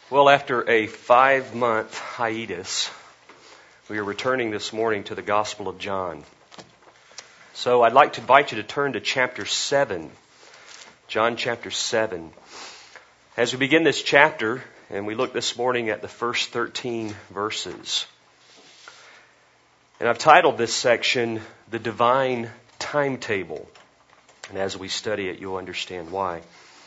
Well, after a 5-month hiatus, we are returning this morning to the Gospel of John. So I'd like to invite you to turn to chapter 7. John chapter 7. As we begin this chapter, and we look this morning at the first 13 verses. And I've titled this section, The Divine Timetable. And as we study it, you'll understand why.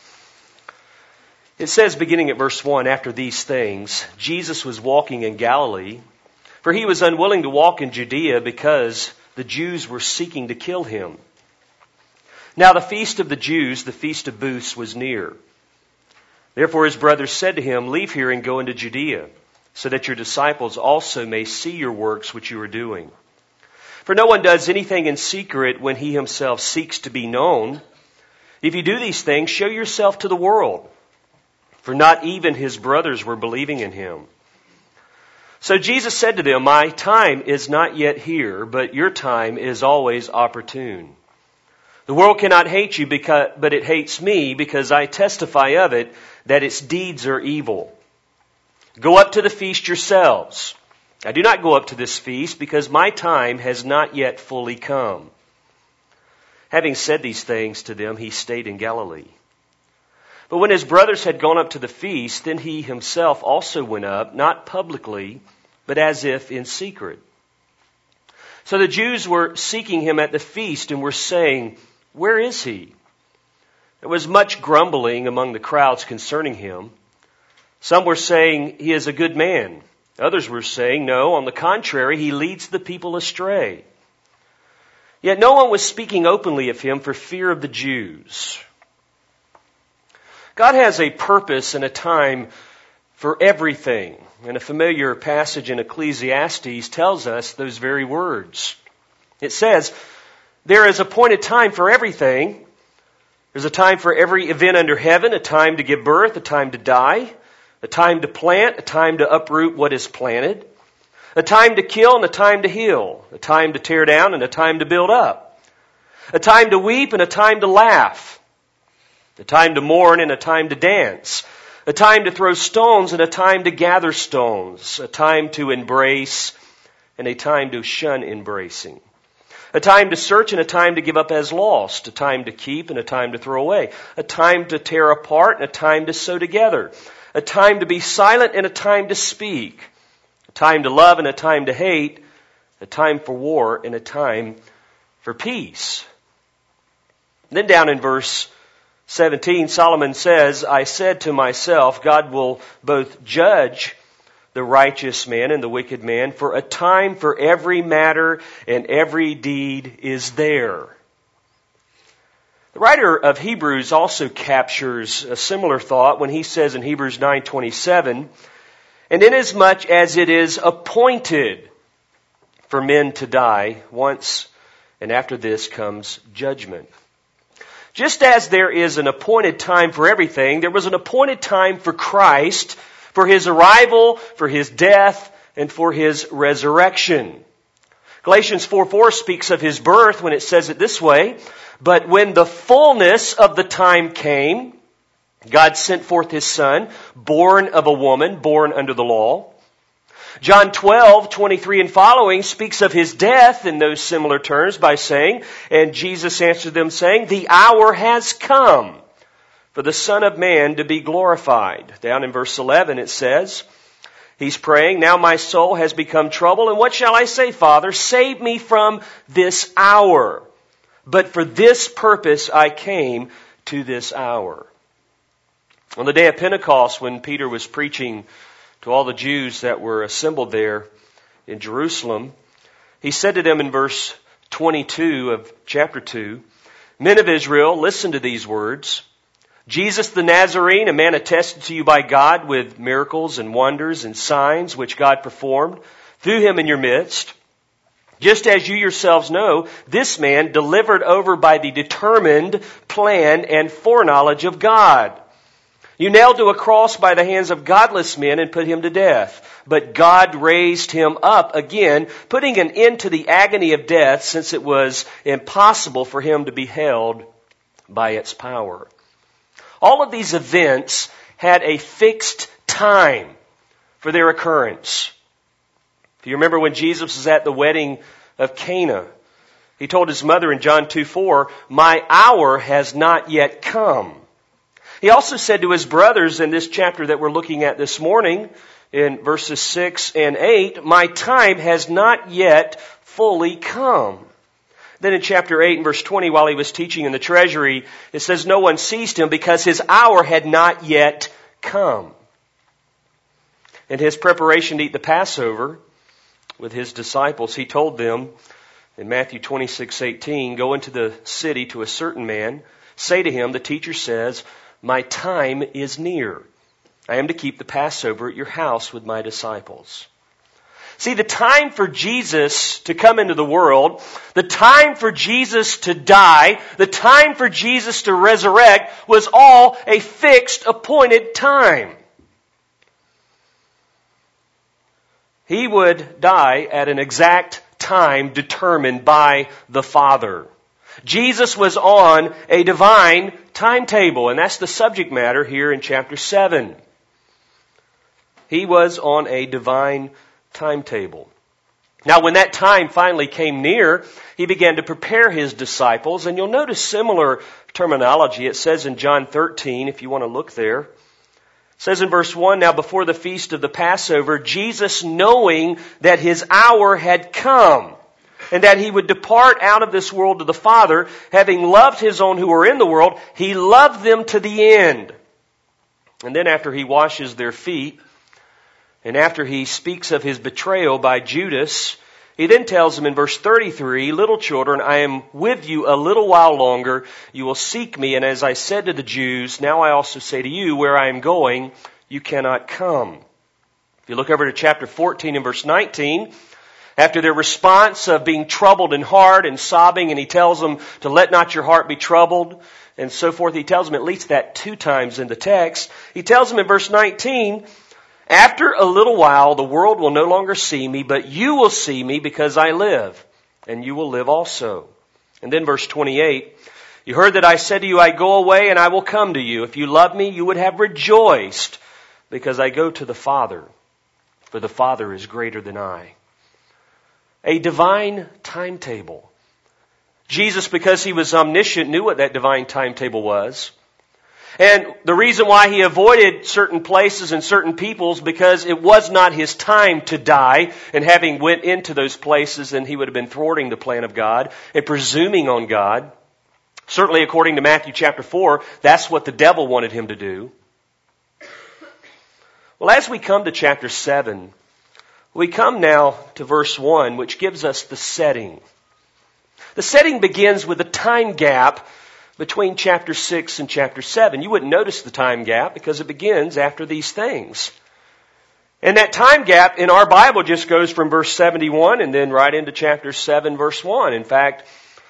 It says, beginning at verse 1, after these things, Jesus was walking in Galilee, for he was unwilling to walk in Judea because the Jews were seeking to kill him. Now the feast of the Jews, the feast of booths, was near. Therefore his brothers said to him, leave here and go into Judea, so that your disciples also may see your works which you are doing. For no one does anything in secret when he himself seeks to be known. If you do these things, show yourself to the world. For not even his brothers were believing in him. So Jesus said to them, my time is not yet here, but your time is always opportune. The world cannot hate you, but it hates me because I testify of it that its deeds are evil. Go up to the feast yourselves. I do not go up to this feast because my time has not yet fully come. Having said these things to them, he stayed in Galilee. But when his brothers had gone up to the feast, then he himself also went up, not publicly, but as if in secret. So the Jews were seeking him at the feast and were saying, where is he? There was much grumbling among the crowds concerning him. Some were saying, he is a good man. Others were saying, no, on the contrary, he leads the people astray. Yet no one was speaking openly of him for fear of the Jews. God has a purpose and a time for everything. And a familiar passage in Ecclesiastes tells us those very words. It says, there is appointed time for everything. There's a time for every event under heaven, a time to give birth, a time to die, a time to plant, a time to uproot what is planted, a time to kill and a time to heal, a time to tear down and a time to build up, a time to weep and a time to laugh, a time to mourn and a time to dance, a time to throw stones and a time to gather stones, a time to embrace and a time to shun embracing, a time to search and a time to give up as lost, a time to keep and a time to throw away, a time to tear apart and a time to sew together, a time to be silent and a time to speak, a time to love and a time to hate, a time for war and a time for peace. And then down in verse 17, Solomon says, I said to myself, God will both judge the righteous man and the wicked man, for a time for every matter and every deed is there. The writer of Hebrews also captures a similar thought when he says in Hebrews 9:27, and inasmuch as it is appointed for men to die once, and after this comes judgment. Just as there is an appointed time for everything, there was an appointed time for Christ, for his arrival, for his death, and for his resurrection. Galatians 4:4 speaks of his birth when it says it this way, but when the fullness of the time came, God sent forth his Son, born of a woman, born under the law. John 12:23 and following speaks of his death in those similar terms by saying, and Jesus answered them saying, the hour has come for the Son of Man to be glorified. Down in verse 11 it says, he's praying, now my soul has become troubled, and what shall I say, Father? Save me from this hour. But for this purpose I came to this hour. On the day of Pentecost, when Peter was preaching to all the Jews that were assembled there in Jerusalem, he said to them in verse 22 of chapter 2, men of Israel, listen to these words. Jesus the Nazarene, a man attested to you by God with miracles and wonders and signs which God performed through him in your midst. Just as you yourselves know, this man delivered over by the determined plan and foreknowledge of God. You nailed to a cross by the hands of godless men and put him to death. But God raised him up again, putting an end to the agony of death, since it was impossible for him to be held by its power. All of these events had a fixed time for their occurrence. If you remember when Jesus was at the wedding of Cana, he told his mother in John 2:4, "My hour has not yet come." He also said to his brothers in this chapter that we're looking at this morning, in verses 6 and 8, "My time has not yet fully come." Then in chapter 8 and verse 20, while he was teaching in the treasury, it says, "No one seized him because his hour had not yet come." In his preparation to eat the Passover with his disciples, he told them in Matthew 26:18, "Go into the city to a certain man, say to him, the teacher says, 'My time is near. I am to keep the Passover at your house with my disciples.'" See, the time for Jesus to come into the world, the time for Jesus to die, the time for Jesus to resurrect was all a fixed, appointed time. He would die at an exact time determined by the Father. Jesus was on a divine timetable, and that's the subject matter here in chapter 7. He was on a divine timetable. Now, when that time finally came near, he began to prepare his disciples, and you'll notice similar terminology. It says in John 13, if you want to look there, it says in verse 1, "Now before the feast of the Passover, Jesus, knowing that his hour had come, and that he would depart out of this world to the Father, having loved his own who were in the world, he loved them to the end." And then after he washes their feet, and after he speaks of his betrayal by Judas, he then tells them in verse 33, "Little children, I am with you a little while longer. You will seek me, and as I said to the Jews, now I also say to you, where I am going, you cannot come." If you look over to chapter 14 and verse 19, after their response of being troubled in heart and sobbing, and he tells them to let not your heart be troubled, and so forth. He tells them at least that 2 times in the text. He tells them in verse 19, "After a little while, the world will no longer see me, but you will see me because I live, and you will live also." And then verse 28, "You heard that I said to you, I go away and I will come to you. If you love me, you would have rejoiced because I go to the Father, for the Father is greater than I." A divine timetable. Jesus, because he was omniscient, knew what that divine timetable was. And the reason why he avoided certain places and certain peoples, because it was not his time to die. And having went into those places, then he would have been thwarting the plan of God and presuming on God. Certainly according to Matthew chapter 4, that's what the devil wanted him to do. Well, as we come to chapter 7, we come now to verse 1, which gives us the setting. The setting begins with a time gap between chapter 6 and chapter 7. You wouldn't notice the time gap because it begins after these things. And that time gap in our Bible just goes from verse 71 and then right into chapter 7, verse 1. In fact,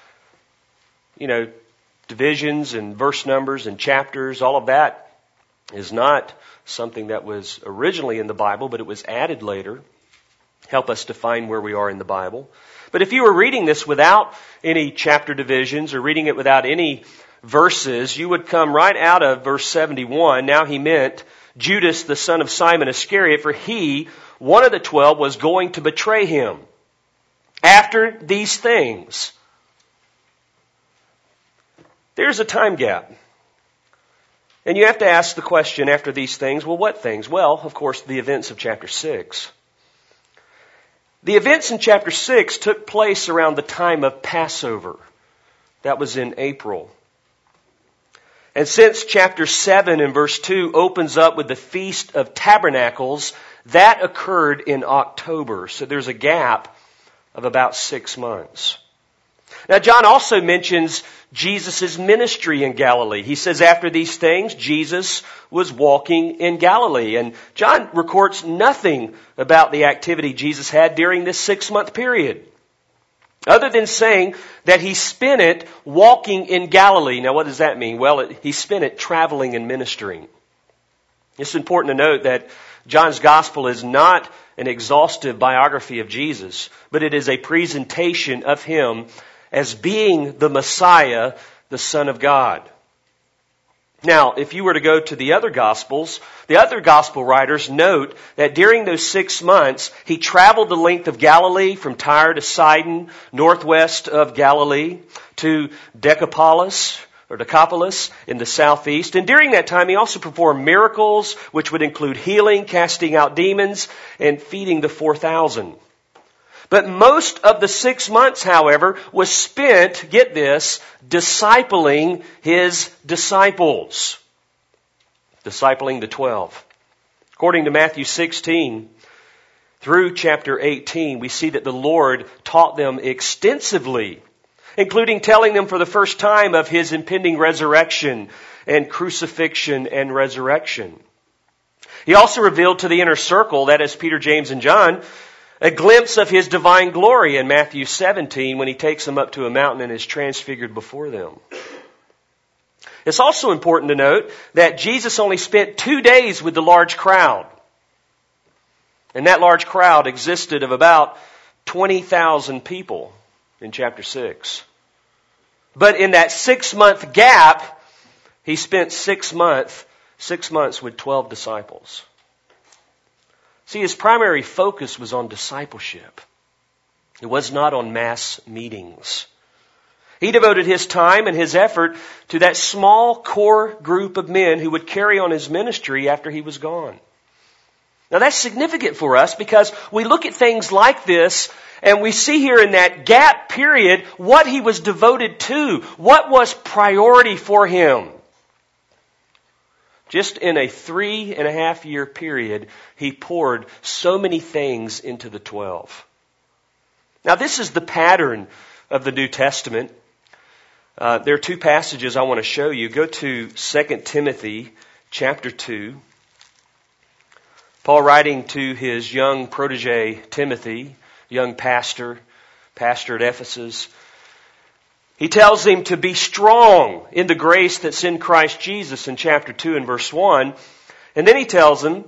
divisions and verse numbers and chapters, all of that is not something that was originally in the Bible, but it was added later. Help us define where we are in the Bible. But if you were reading this without any chapter divisions or reading it without any verses, you would come right out of verse 71. Now he meant Judas, the son of Simon Iscariot, for he, one of the 12, was going to betray him. After these things, there's a time gap. And you have to ask the question after these things, well, what things? Well, of course, the events of chapter 6. The events in chapter 6 took place around the time of Passover. That was in April. And since chapter 7 and verse 2 opens up with the Feast of Tabernacles, that occurred in October. So there's a gap of about 6 months. Now, John also mentions Jesus' ministry in Galilee. He says after these things, Jesus was walking in Galilee. And John records nothing about the activity Jesus had during this 6-month period, other than saying that he spent it walking in Galilee. Now, what does that mean? Well, he spent it traveling and ministering. It's important to note that John's gospel is not an exhaustive biography of Jesus, but it is a presentation of him as being the Messiah, the Son of God. Now, if you were to go to the other Gospels, the other Gospel writers note that during those 6 months, he traveled the length of Galilee from Tyre to Sidon, northwest of Galilee, to Decapolis in the southeast. And during that time, he also performed miracles, which would include healing, casting out demons, and feeding the 4,000. But most of the 6 months, however, was spent, get this, discipling his disciples. Discipling the 12. According to Matthew 16, through chapter 18, we see that the Lord taught them extensively, including telling them for the first time of his impending resurrection and crucifixion and resurrection. He also revealed to the inner circle, that is Peter, James, and John, a glimpse of his divine glory in Matthew 17 when he takes them up to a mountain and is transfigured before them. It's also important to note that Jesus only spent 2 days with the large crowd. And that large crowd existed of about 20,000 people in chapter 6. But in that 6-month gap, he spent 6 months with 12 disciples. See, his primary focus was on discipleship. It was not on mass meetings. He devoted his time and his effort to that small core group of men who would carry on his ministry after he was gone. Now that's significant for us because we look at things like this and we see here in that gap period what he was devoted to, what was priority for him. Just in a 3.5-year period, he poured so many things into the 12. Now this is the pattern of the New Testament. There are 2 passages I want to show you. Go to 2 Timothy chapter 2. Paul writing to his young protege Timothy, young pastor at Ephesus. He tells him to be strong in the grace that's in Christ Jesus in chapter 2 and verse 1. And then he tells him,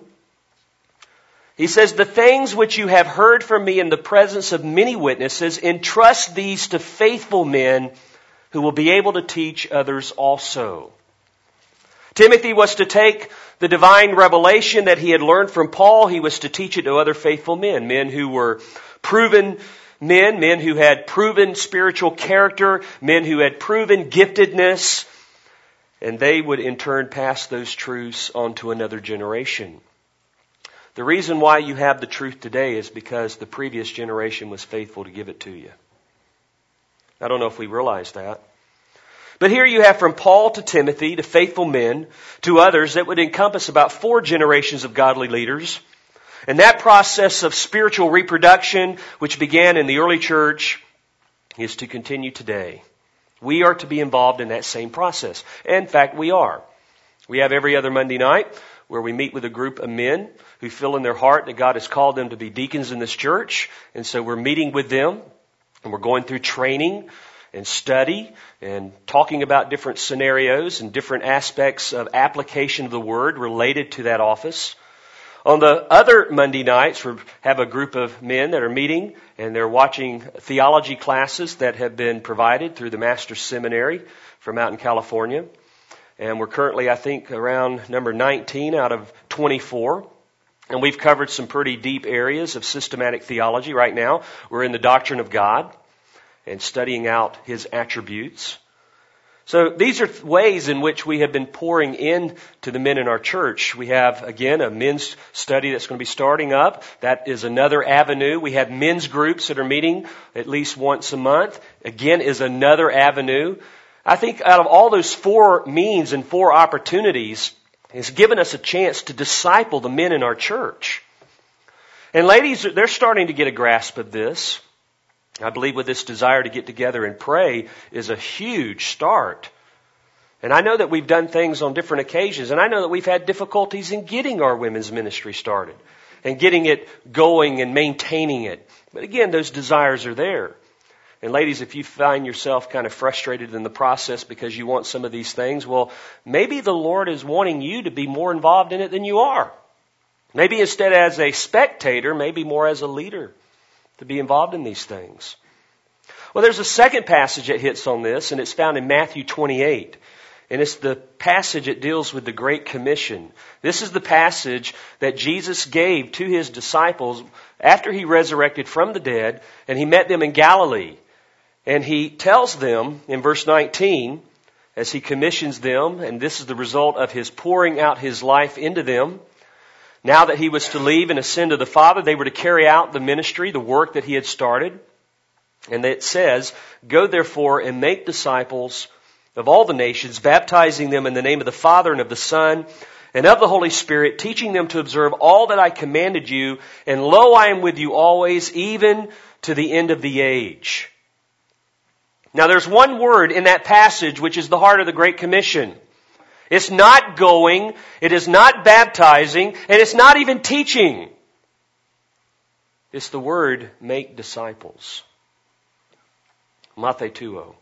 he says, the things which you have heard from me in the presence of many witnesses, entrust these to faithful men who will be able to teach others also. Timothy was to take the divine revelation that he had learned from Paul. He was to teach it to other faithful men, men who were proven men who had proven spiritual character, men who had proven giftedness, and they would in turn pass those truths on to another generation. The reason why you have the truth today is because the previous generation was faithful to give it to you. I don't know if we realize that. But here you have from Paul to Timothy, to faithful men, to others, that would encompass about 4 generations of godly leaders. And that process of spiritual reproduction, which began in the early church, is to continue today. We are to be involved in that same process. In fact, we are. We have every other Monday night where we meet with a group of men who feel in their heart that God has called them to be deacons in this church. And so we're meeting with them and we're going through training and study and talking about different scenarios and different aspects of application of the word related to that office. On the other Monday nights, we have a group of men that are meeting and they're watching theology classes that have been provided through the Master's Seminary from out in California. And we're currently, I think, around number 19 out of 24. And we've covered some pretty deep areas of systematic theology right now. We're in the doctrine of God and studying out His attributes. So these are ways in which we have been pouring in to the men in our church. We have, again, a men's study that's going to be starting up. That is another avenue. We have men's groups that are meeting at least once a month. Again, is another avenue. I think out of all those 4 means and 4 opportunities, it's given us a chance to disciple the men in our church. And ladies, they're starting to get a grasp of this. I believe with this desire to get together and pray is a huge start. And I know that we've done things on different occasions, and I know that we've had difficulties in getting our women's ministry started and getting it going and maintaining it. But again, those desires are there. And ladies, if you find yourself kind of frustrated in the process because you want some of these things, well, maybe the Lord is wanting you to be more involved in it than you are. Maybe instead as a spectator, maybe more as a leader, to be involved in these things. Well, there's a second passage that hits on this, and it's found in Matthew 28. And it's the passage that deals with the Great Commission. This is the passage that Jesus gave to His disciples after He resurrected from the dead, and He met them in Galilee. And He tells them in verse 19, as He commissions them, and this is the result of His pouring out His life into them, now that He was to leave and ascend to the Father, they were to carry out the ministry, the work that He had started. And it says, "Go therefore and make disciples of all the nations, baptizing them in the name of the Father and of the Son and of the Holy Spirit, teaching them to observe all that I commanded you. And lo, I am with you always, even to the end of the age." Now there's one word in that passage which is the heart of the Great Commission. It's not going, it is not baptizing, and it's not even teaching. It's the word make disciples. Mathetuo.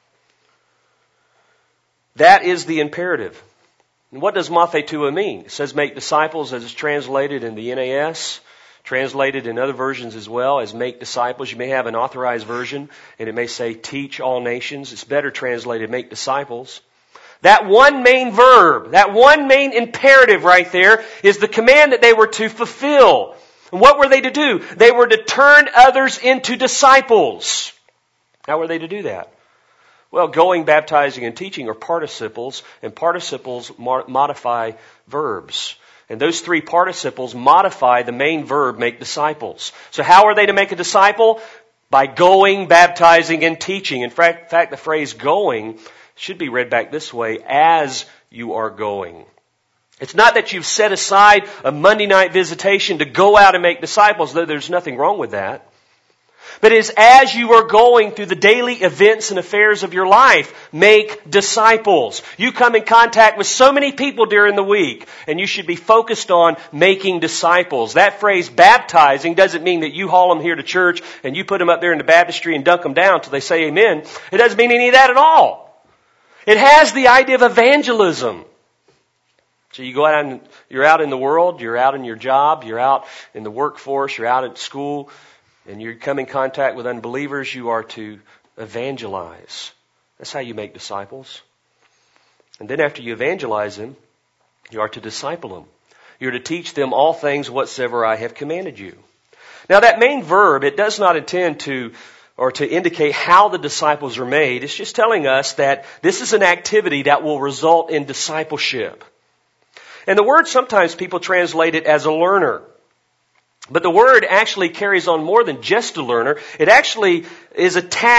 That is the imperative. And what does mathetuo mean? It says make disciples as it's translated in the NAS, translated in other versions as well as make disciples. You may have an authorized version and it may say teach all nations. It's better translated make disciples. That one main verb, that one main imperative right there is the command that they were to fulfill. And what were they to do? They were to turn others into disciples. How were they to do that? Well, going, baptizing, and teaching are participles, and participles modify verbs. And those three participles modify the main verb, make disciples. So how are they to make a disciple? By going, baptizing, and teaching. In fact, the phrase going should be read back this way, as you are going. It's not that you've set aside a Monday night visitation to go out and make disciples, though there's nothing wrong with that. But it is as you are going through the daily events and affairs of your life, make disciples. You come in contact with so many people during the week, and you should be focused on making disciples. That phrase, baptizing, doesn't mean that you haul them here to church and you put them up there in the baptistry and dunk them down till they say amen. It doesn't mean any of that at all. It has the idea of evangelism. So you go out and you're out in the world, you're out in your job, you're out in the workforce, you're out at school, and you come in contact with unbelievers, you are to evangelize. That's how you make disciples. And then after you evangelize them, you are to disciple them. You're to teach them all things whatsoever I have commanded you. Now that main verb, it does not intend to indicate how the disciples are made. It's just telling us that this is an activity that will result in discipleship. And the word, sometimes people translate it as a learner. But the word actually carries on more than just a learner. It actually is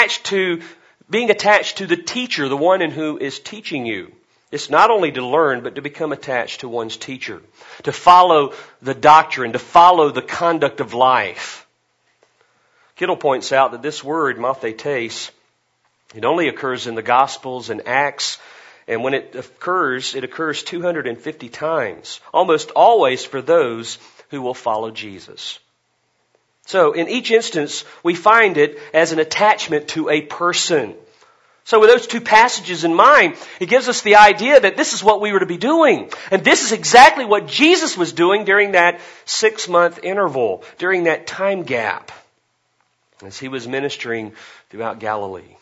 being attached to the teacher, the one in who is teaching you. It's not only to learn, but to become attached to one's teacher. To follow the doctrine, to follow the conduct of life. Kittle points out that this word, mathetes, it only occurs in the Gospels and Acts. And when it occurs 250 times. Almost always for those who will follow Jesus. So in each instance, we find it as an attachment to a person. So with those two passages in mind, it gives us the idea that this is what we were to be doing. And this is exactly what Jesus was doing during that 6-month interval, during that time gap, as He was ministering throughout Galilee.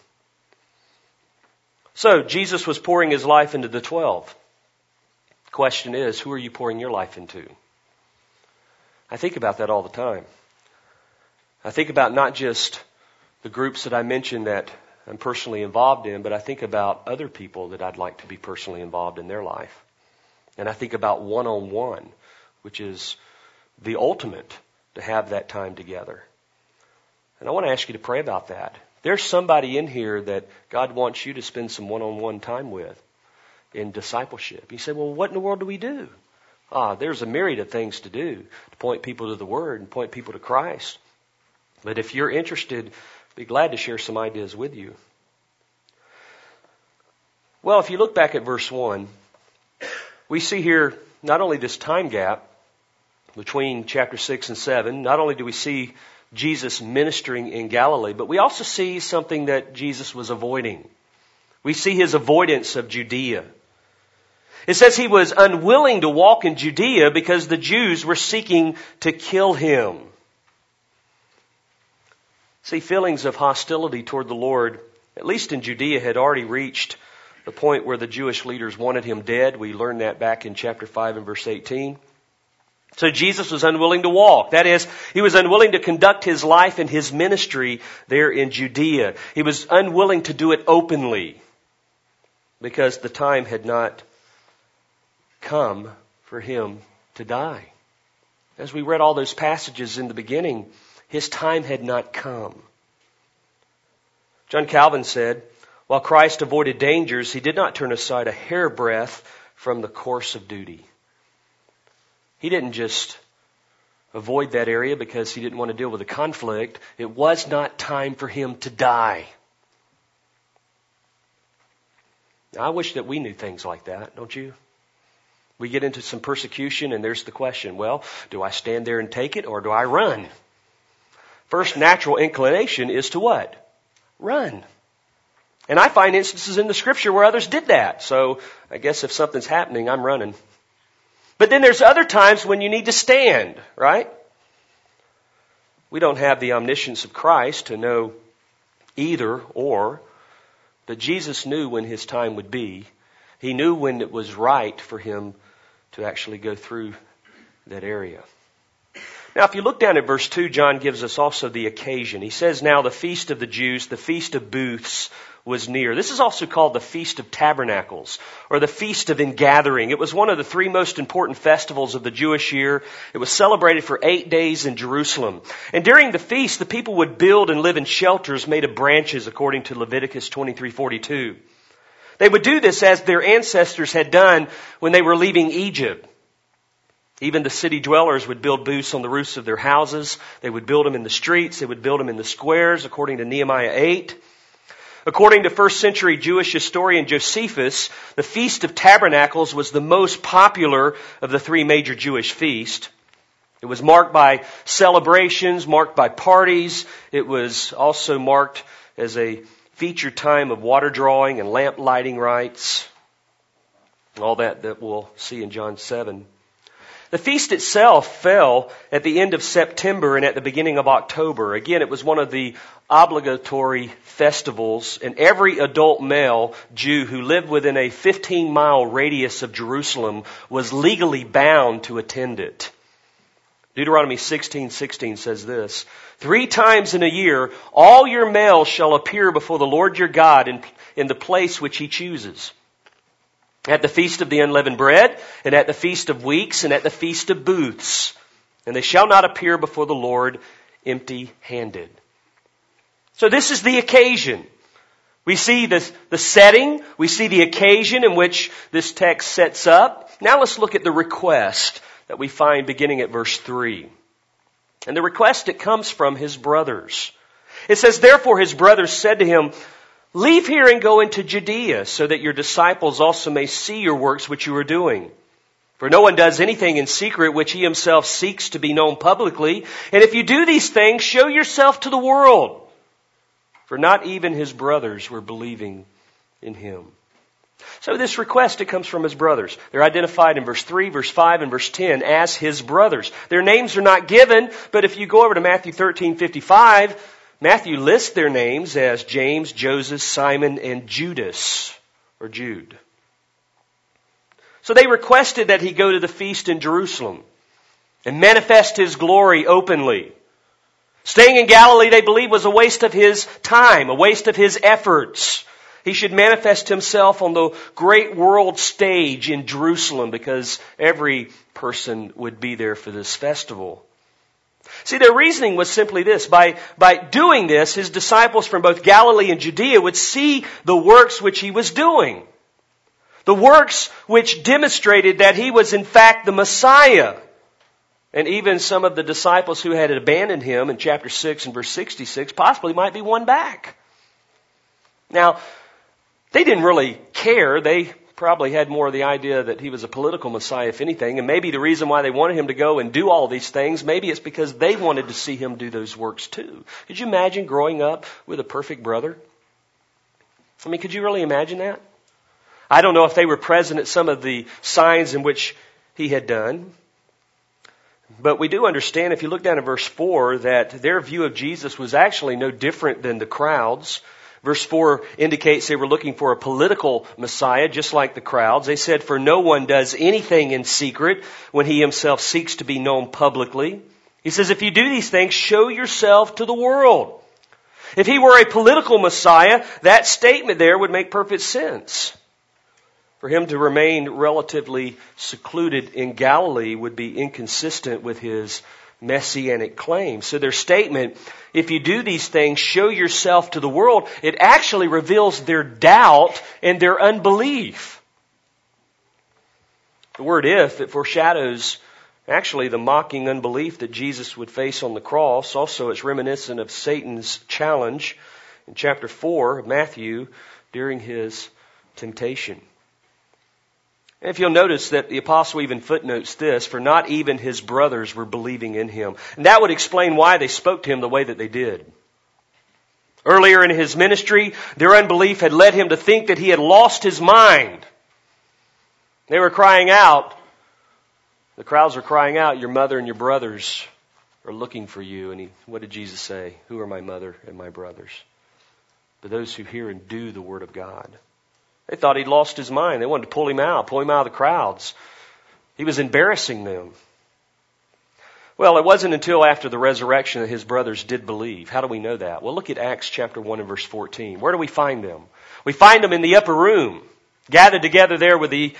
So Jesus was pouring His life into the 12. The question is, who are you pouring your life into? I think about that all the time. I think about not just the groups that I mentioned that I'm personally involved in, but I think about other people that I'd like to be personally involved in their life. And I think about one-on-one, which is the ultimate to have that time together. And I want to ask you to pray about that. There's somebody in here that God wants you to spend some one-on-one time with in discipleship. You say, well, what in the world do we do? There's a myriad of things to do to point people to the Word and point people to Christ. But if you're interested, I'd be glad to share some ideas with you. Well, if you look back at verse 1, we see here not only this time gap between chapter 6 and 7, not only do we see Jesus ministering in Galilee, but we also see something that Jesus was avoiding. We see His avoidance of Judea. It says He was unwilling to walk in Judea because the Jews were seeking to kill Him. See, feelings of hostility toward the Lord, at least in Judea, had already reached the point where the Jewish leaders wanted him dead. We learned that back in chapter 5 and verse 18. So Jesus was unwilling to walk. That is, he was unwilling to conduct his life and his ministry there in Judea. He was unwilling to do it openly because the time had not come for him to die. As we read all those passages in the beginning, his time had not come. John Calvin said, while Christ avoided dangers, he did not turn aside a hairbreadth from the course of duty. He didn't just avoid that area because he didn't want to deal with the conflict. It was not time for him to die. Now, I wish that we knew things like that, don't you? We get into some persecution and there's the question, well, do I stand there and take it or do I run? First natural inclination is to what? Run. And I find instances in the Scripture where others did that. So I guess if something's happening, I'm running. But then there's other times when you need to stand, right? We don't have the omniscience of Christ to know either or, but Jesus knew when his time would be. He knew when it was right for him to actually go through that area. Now, if you look down at verse 2, John gives us also the occasion. He says, now the feast of the Jews, the feast of booths, was near. This is also called the Feast of Tabernacles, or the Feast of Ingathering. It was one of the three most important festivals of the Jewish year. It was celebrated for 8 days in Jerusalem. And during the feast, the people would build and live in shelters made of branches, according to Leviticus 23:42. They would do this as their ancestors had done when they were leaving Egypt. Even the city dwellers would build booths on the roofs of their houses. They would build them in the streets. They would build them in the squares, according to Nehemiah 8. According to first century Jewish historian Josephus, the Feast of Tabernacles was the most popular of the three major Jewish feasts. It was marked by celebrations, marked by parties. It was also marked as a featured time of water drawing and lamp lighting rites. All that we'll see in John 7. The feast itself fell at the end of September and at the beginning of October. Again, it was one of the obligatory festivals, and every adult male Jew who lived within a 15-mile radius of Jerusalem was legally bound to attend it. Deuteronomy 16:16 says this, 3 times in a year, all your males shall appear before the Lord your God in the place which he chooses. At the Feast of the Unleavened Bread, and at the Feast of Weeks, and at the Feast of Booths. And they shall not appear before the Lord empty-handed. So this is the occasion. We see the setting. We see the occasion in which this text sets up. Now let's look at the request that we find beginning at verse 3. And the request, it comes from his brothers. It says, therefore his brothers said to him, leave here and go into Judea, so that your disciples also may see your works which you are doing. For no one does anything in secret which he himself seeks to be known publicly. And if you do these things, show yourself to the world. For not even his brothers were believing in him. So this request, it comes from his brothers. They're identified in verse 3, verse 5, and verse 10 as his brothers. Their names are not given, but if you go over to Matthew 13:55, Matthew lists their names as James, Joseph, Simon, and Judas, or Jude. So they requested that he go to the feast in Jerusalem and manifest his glory openly. Staying in Galilee, they believe, was a waste of his time, a waste of his efforts. He should manifest himself on the great world stage in Jerusalem because every person would be there for this festival. See, their reasoning was simply this. By doing this, his disciples from both Galilee and Judea would see the works which he was doing. The works which demonstrated that he was in fact the Messiah. And even some of the disciples who had abandoned him in chapter 6 and verse 66 possibly might be won back. Now, they didn't really care. They probably had more of the idea that he was a political Messiah, if anything. And maybe the reason why they wanted him to go and do all these things, maybe it's because they wanted to see him do those works too. Could you imagine growing up with a perfect brother? I mean, could you really imagine that? I don't know if they were present at some of the signs in which he had done. But we do understand, if you look down at verse 4, that their view of Jesus was actually no different than the crowds. Verse 4 indicates they were looking for a political Messiah, just like the crowds. They said, "For no one does anything in secret when he himself seeks to be known publicly." He says, if you do these things, show yourself to the world. If he were a political Messiah, that statement there would make perfect sense. For him to remain relatively secluded in Galilee would be inconsistent with his messianic claim. So their statement, if you do these things, show yourself to the world, it actually reveals their doubt and their unbelief. The word "if," it foreshadows actually the mocking unbelief that Jesus would face on the cross. Also, it's reminiscent of Satan's challenge in chapter 4 of Matthew during his temptation. And if you'll notice that the apostle even footnotes this, for not even his brothers were believing in him. And that would explain why they spoke to him the way that they did. Earlier in his ministry, their unbelief had led him to think that he had lost his mind. They were crying out, the crowds were crying out, your mother and your brothers are looking for you. And what did Jesus say? Who are my mother and my brothers? But those who hear and do the word of God. They thought he'd lost his mind. They wanted to pull him out of the crowds. He was embarrassing them. Well, it wasn't until after the resurrection that his brothers did believe. How do we know that? Well, look at Acts chapter 1 and verse 14. Where do we find them? We find them in the upper room, gathered together there with the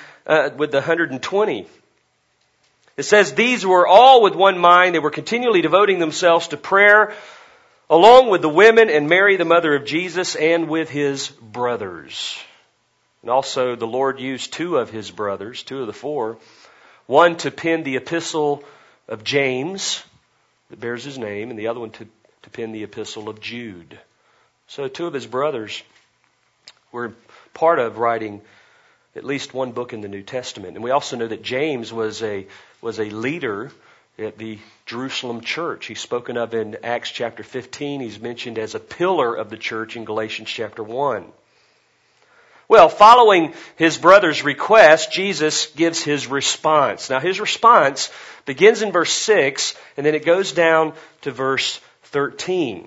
120. It says, these were all with one mind. They were continually devoting themselves to prayer, along with the women and Mary, the mother of Jesus, and with his brothers. And also the Lord used two of his brothers, two of the four, one to pen the epistle of James, that bears his name, and the other one to pen the epistle of Jude. So two of his brothers were part of writing at least one book in the New Testament. And we also know that James was a leader at the Jerusalem church. He's spoken of in Acts chapter 15. He's mentioned as a pillar of the church in Galatians chapter 1. Well, following his brother's request, Jesus gives his response. Now, his response begins in verse 6, and then it goes down to verse 13.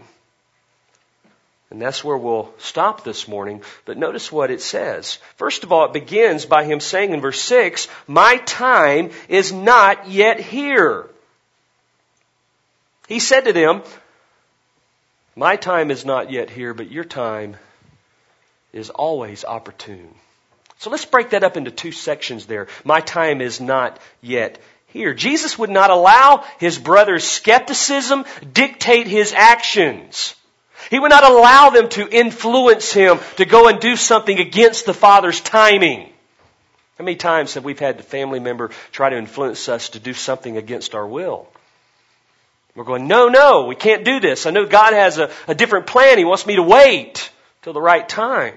And that's where we'll stop this morning. But notice what it says. First of all, it begins by him saying in verse 6, my time is not yet here. He said to them, my time is not yet here, but your time is always opportune. So let's break that up into two sections there. My time is not yet here. Jesus would not allow his brother's skepticism dictate his actions. He would not allow them to influence him to go and do something against the Father's timing. How many times have we had a family member try to influence us to do something against our will? We're going, no, we can't do this. I know God has a different plan. He wants me to wait till the right time.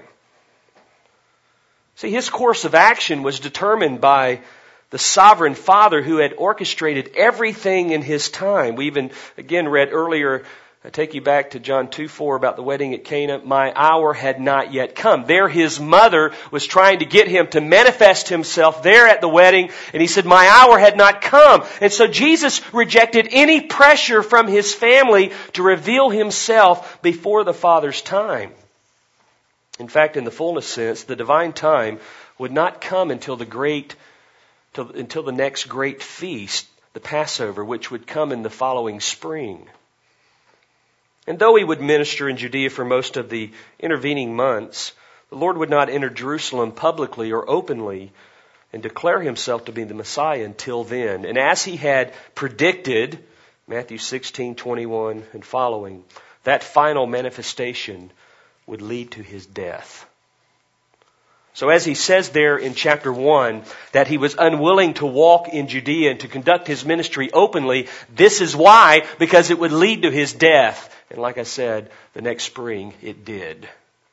See, his course of action was determined by the sovereign Father who had orchestrated everything in his time. We even, again, read earlier, I take you back to John 2:4 about the wedding at Cana. My hour had not yet come. There his mother was trying to get him to manifest himself there at the wedding. And he said, my hour had not come. And so Jesus rejected any pressure from his family to reveal himself before the Father's time. In fact, in the fullness sense, the divine time would not come until the next great feast, the Passover, which would come in the following spring. And though he would minister in Judea for most of the intervening months, the Lord would not enter Jerusalem publicly or openly and declare himself to be the Messiah until then. And as he had predicted, Matthew 16:21 and following, that final manifestation would lead to his death. So as he says there in chapter 1 that he was unwilling to walk in Judea and to conduct his ministry openly, this is why, because it would lead to his death. And like I said, the next spring it did.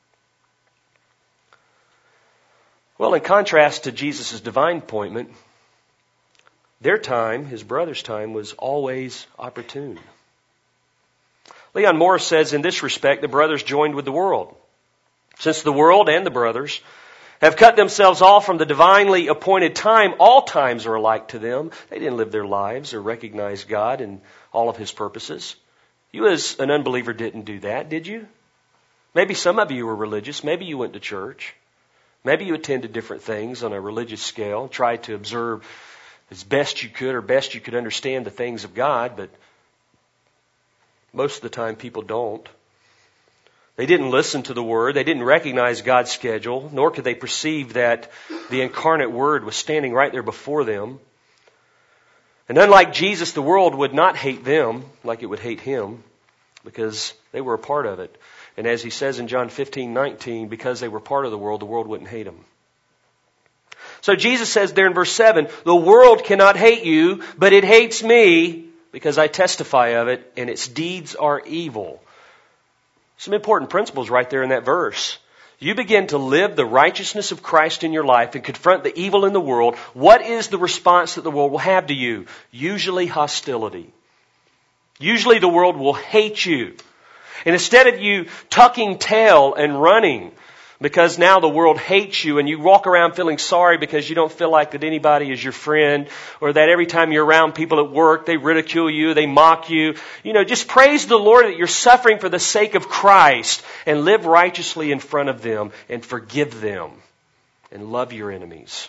Well, in contrast to Jesus' divine appointment, their time, his brother's time, was always opportune. Leon Morris says, in this respect, the brothers joined with the world. Since the world and the brothers have cut themselves off from the divinely appointed time, all times are alike to them. They didn't live their lives or recognize God and all of his purposes. You as an unbeliever didn't do that, did you? Maybe some of you were religious. Maybe you went to church. Maybe you attended different things on a religious scale, tried to observe as best you could or best you could understand the things of God, but most of the time people don't. They didn't listen to the Word. They didn't recognize God's schedule, nor could they perceive that the incarnate Word was standing right there before them. And unlike Jesus, the world would not hate them like it would hate Him, because they were a part of it. And as He says in John 15:19, because they were part of the world wouldn't hate them. So Jesus says there in verse 7, the world cannot hate you, but it hates me because I testify of it, and its deeds are evil. Some important principles right there in that verse. You begin to live the righteousness of Christ in your life and confront the evil in the world. What is the response that the world will have to you? Usually hostility. Usually the world will hate you. And instead of you tucking tail and running, because now the world hates you and you walk around feeling sorry because you don't feel like that anybody is your friend, or that every time you're around people at work, they ridicule you, they mock you. Just praise the Lord that you're suffering for the sake of Christ, and live righteously in front of them and forgive them and love your enemies.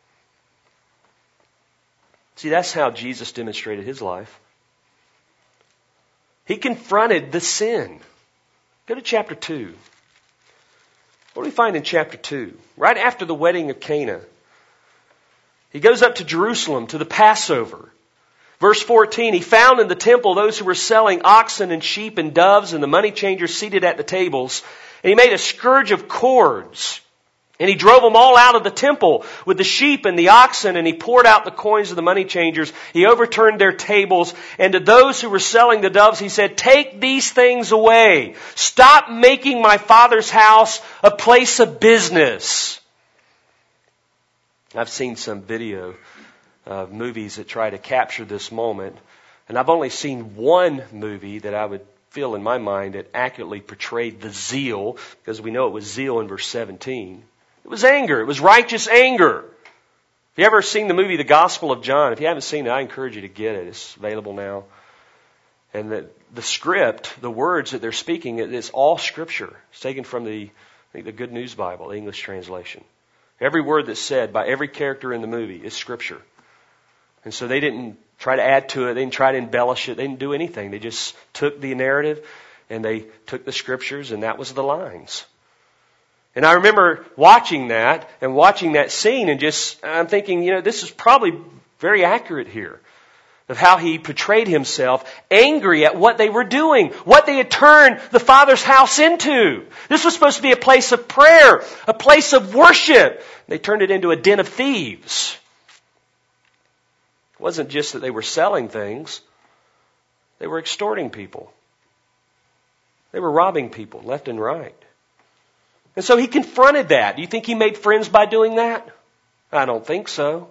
See, that's how Jesus demonstrated His life. He confronted the sin. Go to chapter 2. What do we find in chapter 2? Right after the wedding of Cana, He goes up to Jerusalem to the Passover. Verse 14, He found in the temple those who were selling oxen and sheep and doves and the money changers seated at the tables. And He made a scourge of cords. And He drove them all out of the temple with the sheep and the oxen, and He poured out the coins of the money changers. He overturned their tables. And to those who were selling the doves, He said, take these things away. Stop making my Father's house a place of business. I've seen some video of movies that try to capture this moment. And I've only seen one movie that I would feel in my mind that accurately portrayed the zeal, because we know it was zeal in verse 17. It was anger. It was righteous anger. Have you ever seen the movie The Gospel of John? If you haven't seen it, I encourage you to get it. It's available now. And the script, the words that they're speaking, it's all Scripture. It's taken from the Good News Bible, the English translation. Every word that's said by every character in the movie is Scripture. And so they didn't try to add to it. They didn't try to embellish it. They didn't do anything. They just took the narrative and they took the Scriptures, and that was the lines. And I remember watching that scene, and I'm thinking, this is probably very accurate here of how He portrayed Himself, angry at what they were doing, what they had turned the Father's house into. This was supposed to be a place of prayer, a place of worship. They turned it into a den of thieves. It wasn't just that they were selling things. They were extorting people. They were robbing people left and right. And so He confronted that. Do you think He made friends by doing that? I don't think so.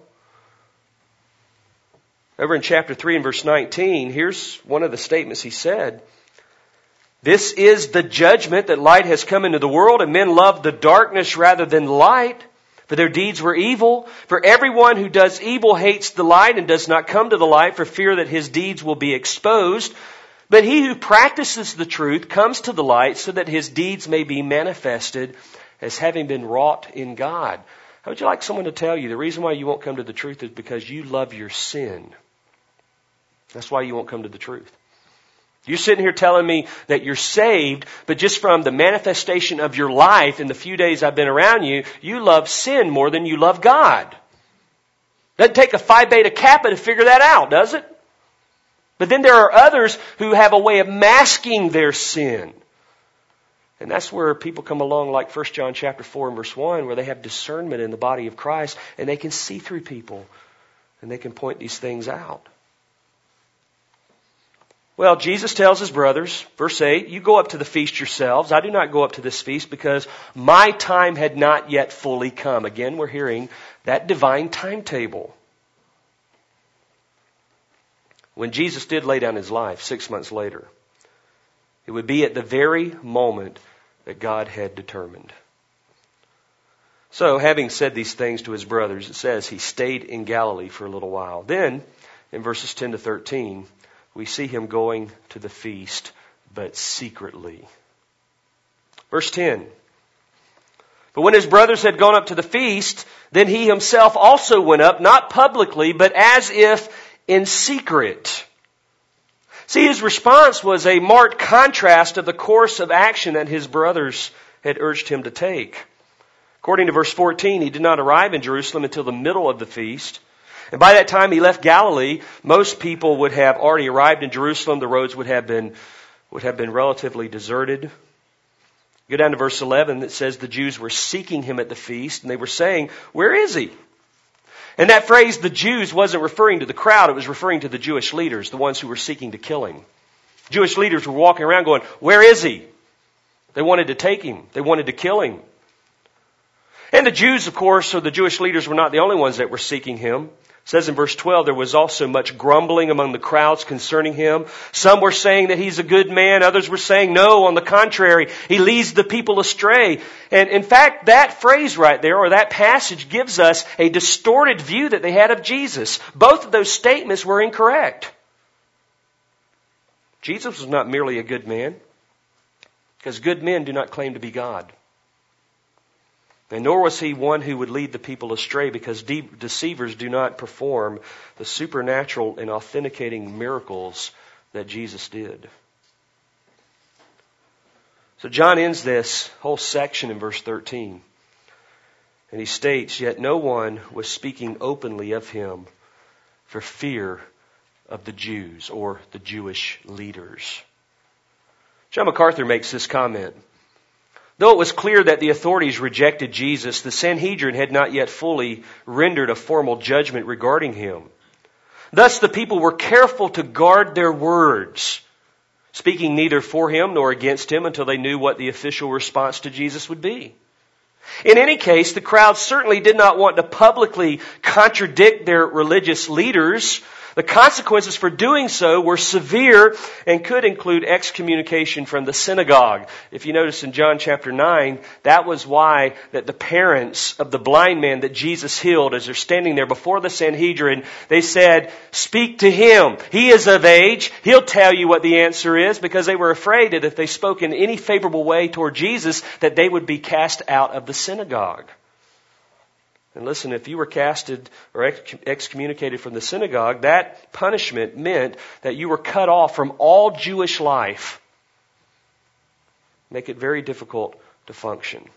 Over in chapter 3 and verse 19, here's one of the statements He said. This is the judgment, that light has come into the world, and men loved the darkness rather than light, for their deeds were evil. For everyone who does evil hates the light and does not come to the light for fear that his deeds will be exposed. But he who practices the truth comes to the light so that his deeds may be manifested as having been wrought in God. How would you like someone to tell you the reason why you won't come to the truth is because you love your sin? That's why you won't come to the truth. You're sitting here telling me that you're saved, but just from the manifestation of your life in the few days I've been around you, you love sin more than you love God. Doesn't take a Phi Beta Kappa to figure that out, does it? But then there are others who have a way of masking their sin. And that's where people come along like 1 John chapter 4 and verse 1, where they have discernment in the body of Christ, and they can see through people, and they can point these things out. Well, Jesus tells His brothers, verse 8, you go up to the feast yourselves. I do not go up to this feast because my time had not yet fully come. Again, we're hearing that divine timetable. When Jesus did lay down His life 6 months later, it would be at the very moment that God had determined. So, having said these things to His brothers, it says He stayed in Galilee for a little while. Then, in verses 10 to 13, we see Him going to the feast, but secretly. Verse 10. But when his brothers had gone up to the feast, then he himself also went up, not publicly, but as if in secret. See, his response was a marked contrast of the course of action that his brothers had urged him to take. According to verse 14, he did not arrive in Jerusalem until the middle of the feast. And by that time he left Galilee. Most people would have already arrived in Jerusalem. The roads would have been relatively deserted. Go down to verse 11. It says the Jews were seeking him at the feast, and they were saying, "Where is he?" And that phrase, the Jews, wasn't referring to the crowd. It was referring to the Jewish leaders, the ones who were seeking to kill him. Jewish leaders were walking around going, "Where is he?" They wanted to take him. They wanted to kill him. And the Jews, of course, or the Jewish leaders, were not the only ones that were seeking him. It says in verse 12, there was also much grumbling among the crowds concerning him. Some were saying that he's a good man. Others were saying, no, on the contrary, he leads the people astray. And in fact, that phrase right there, or that passage, gives us a distorted view that they had of Jesus. Both of those statements were incorrect. Jesus was not merely a good man, because good men do not claim to be God. And nor was he one who would lead the people astray, because deceivers do not perform the supernatural and authenticating miracles that Jesus did. So John ends this whole section in verse 13. And he states, "Yet no one was speaking openly of him for fear of the Jews," or the Jewish leaders. John MacArthur makes this comment. Though it was clear that the authorities rejected Jesus, the Sanhedrin had not yet fully rendered a formal judgment regarding him. Thus the people were careful to guard their words, speaking neither for him nor against him until they knew what the official response to Jesus would be. In any case, the crowd certainly did not want to publicly contradict their religious leaders. The consequences for doing so were severe and could include excommunication from the synagogue. If you notice in John chapter 9, that was why that the parents of the blind man that Jesus healed, as they're standing there before the Sanhedrin, they said, "Speak to him. He is of age. He'll tell you what the answer is," because they were afraid that if they spoke in any favorable way toward Jesus, that they would be cast out of the synagogue. And listen, if you were casted or excommunicated from the synagogue, that punishment meant that you were cut off from all Jewish life. Make it very difficult to function.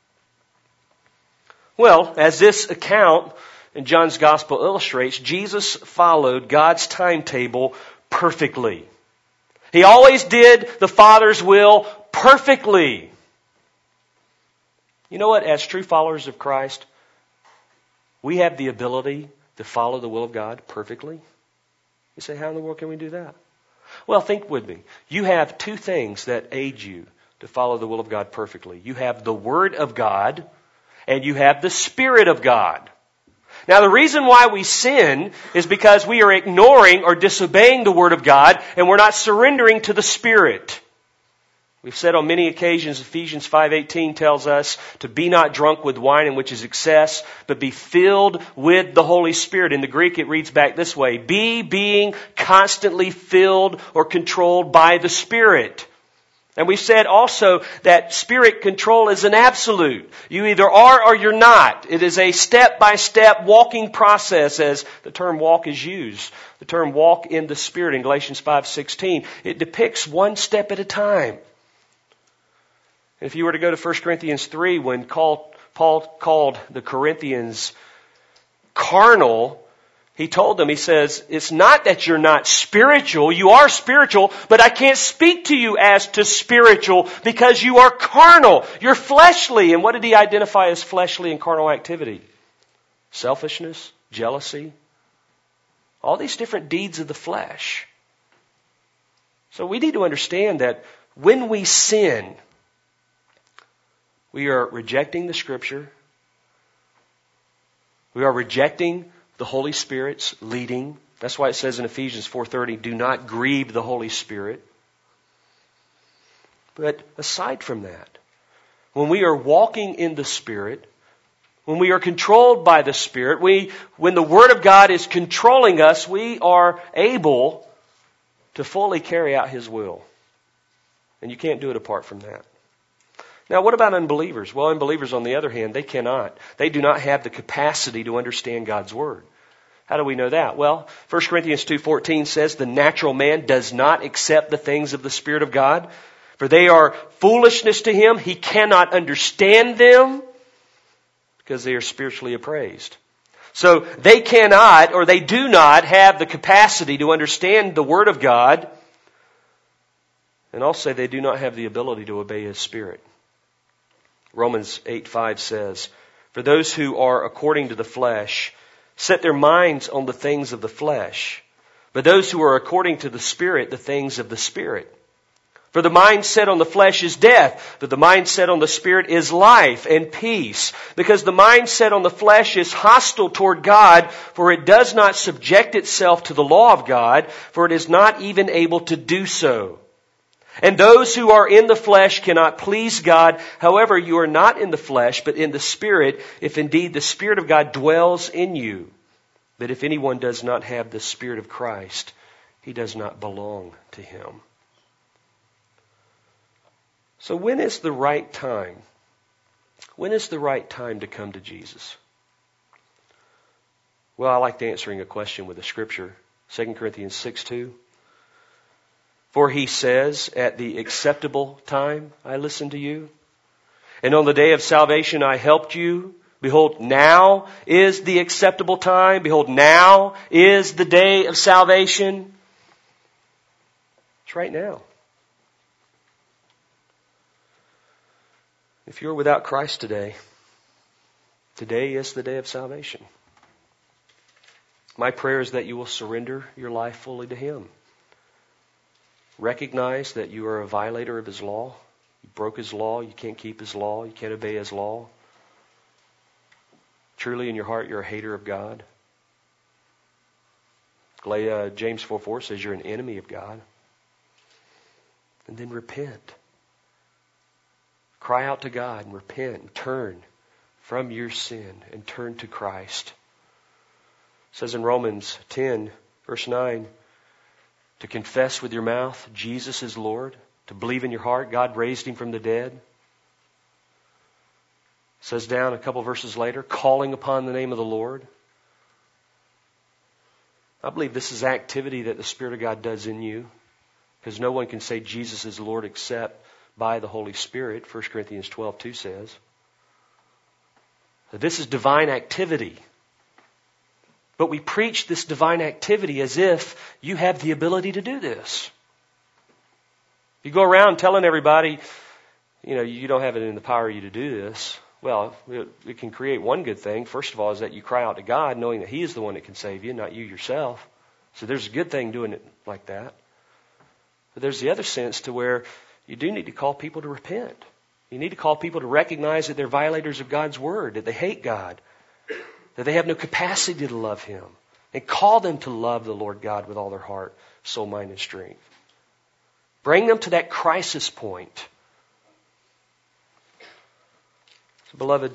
Well, as this account in John's Gospel illustrates, Jesus followed God's timetable perfectly. He always did the Father's will perfectly. You know what? As true followers of Christ, we have the ability to follow the will of God perfectly. You say, how in the world can we do that? Well, think with me. You have two things that aid you to follow the will of God perfectly. You have the Word of God, and you have the Spirit of God. Now, the reason why we sin is because we are ignoring or disobeying the Word of God, and we're not surrendering to the Spirit. We've said on many occasions, Ephesians 5:18 tells us to be not drunk with wine, in which is excess, but be filled with the Holy Spirit. In the Greek, it reads back this way: be being constantly filled or controlled by the Spirit. And we've said also that Spirit control is an absolute. You either are or you're not. It is a step-by-step walking process, as the term walk is used. The term walk in the Spirit in Galatians 5:16. It depicts one step at a time. If you were to go to 1 Corinthians 3, when Paul called the Corinthians carnal, he told them, he says, it's not that you're not spiritual. You are spiritual, but I can't speak to you as to spiritual because you are carnal. You're fleshly. And what did he identify as fleshly and carnal activity? Selfishness, jealousy, all these different deeds of the flesh. So we need to understand that when we sin, we are rejecting the Scripture. We are rejecting the Holy Spirit's leading. That's why it says in Ephesians 4:30, do not grieve the Holy Spirit. But aside from that, when we are walking in the Spirit, when we are controlled by the Spirit, when the Word of God is controlling us, we are able to fully carry out His will. And you can't do it apart from that. Now, what about unbelievers? Well, unbelievers, on the other hand, they cannot. They do not have the capacity to understand God's Word. How do we know that? Well, 1 Corinthians 2:14 says, the natural man does not accept the things of the Spirit of God, for they are foolishness to him. He cannot understand them because they are spiritually appraised. So they cannot, or they do not have the capacity to understand the Word of God. And also they do not have the ability to obey His Spirit. Romans 8:5 says, for those who are according to the flesh set their minds on the things of the flesh, but those who are according to the Spirit, the things of the Spirit. For the mind set on the flesh is death, but the mind set on the Spirit is life and peace. Because the mind set on the flesh is hostile toward God, for it does not subject itself to the law of God, for it is not even able to do so. And those who are in the flesh cannot please God. However, you are not in the flesh, but in the Spirit, if indeed the Spirit of God dwells in you. But if anyone does not have the Spirit of Christ, he does not belong to Him. So when is the right time? When is the right time to come to Jesus? Well, I like answering a question with a scripture. 2 Corinthians 6:2. For He says, at the acceptable time I listened to you, and on the day of salvation I helped you. Behold, now is the acceptable time. Behold, now is the day of salvation. It's right now. If you're without Christ today, today is the day of salvation. My prayer is that you will surrender your life fully to Him. Recognize that you are a violator of His law. You broke His law. You can't keep His law. You can't obey His law. Truly in your heart you're a hater of God. James 4:4 says you're an enemy of God. And then repent. Cry out to God and repent and turn from your sin and turn to Christ. It says in Romans 10, verse 9, to confess with your mouth Jesus is Lord, to believe in your heart God raised Him from the dead. It says down a couple verses later, calling upon the name of the Lord. I believe this is activity that the Spirit of God does in you, because no one can say Jesus is Lord except by the Holy Spirit, 1 Corinthians 12:2 says. This is divine activity. But we preach this divine activity as if you have the ability to do this. You go around telling everybody, you don't have it in the power of you to do this. Well, it can create one good thing. First of all, is that you cry out to God knowing that He is the one that can save you, not you yourself. So there's a good thing doing it like that. But there's the other sense to where you do need to call people to repent. You need to call people to recognize that they're violators of God's Word, that they hate God, that they have no capacity to love Him, and call them to love the Lord God with all their heart, soul, mind, and strength. Bring them to that crisis point. So, beloved,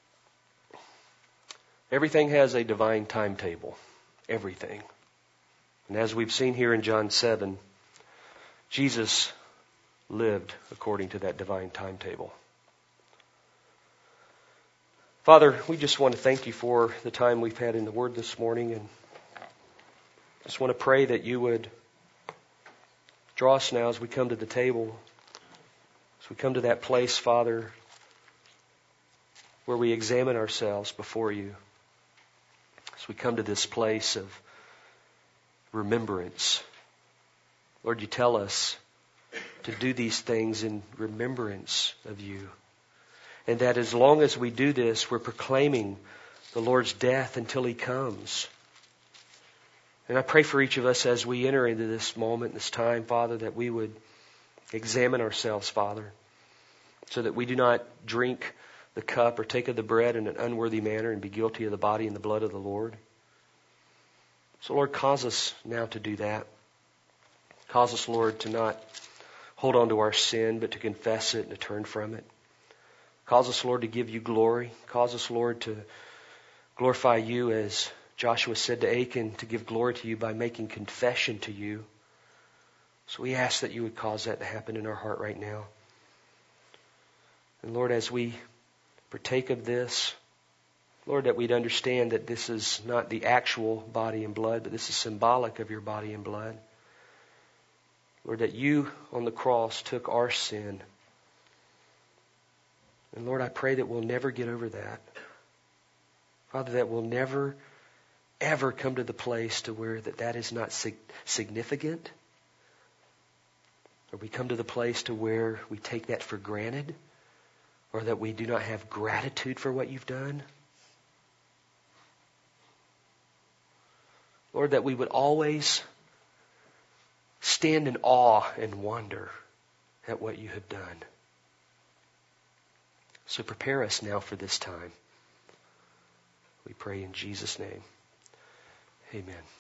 everything has a divine timetable. Everything. And as we've seen here in John 7, Jesus lived according to that divine timetable. Father, we just want to thank You for the time we've had in the Word this morning, and just want to pray that You would draw us now as we come to the table, as we come to that place, Father, where we examine ourselves before You, as we come to this place of remembrance. Lord, You tell us to do these things in remembrance of You. And that as long as we do this, we're proclaiming the Lord's death until He comes. And I pray for each of us as we enter into this moment, this time, Father, that we would examine ourselves, Father, so that we do not drink the cup or take of the bread in an unworthy manner and be guilty of the body and the blood of the Lord. So, Lord, cause us now to do that. Cause us, Lord, to not hold on to our sin, but to confess it and to turn from it. Cause us, Lord, to give You glory. Cause us, Lord, to glorify You, as Joshua said to Achan, to give glory to You by making confession to You. So we ask that You would cause that to happen in our heart right now. And Lord, as we partake of this, Lord, that we'd understand that this is not the actual body and blood, but this is symbolic of your body and blood. Lord, that you on the cross took our sin. And Lord, I pray that we'll never get over that. Father, that we'll never, ever come to the place to where that is not significant. Or we come to the place to where we take that for granted. Or that we do not have gratitude for what you've done. Lord, that we would always stand in awe and wonder at what you have done. So prepare us now for this time. We pray in Jesus' name. Amen.